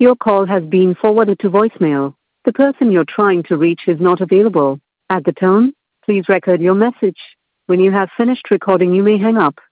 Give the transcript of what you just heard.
Your call has been forwarded to voicemail. The person you're trying to reach is not available. At the tone, please record your message. When you have finished recording, you may hang up.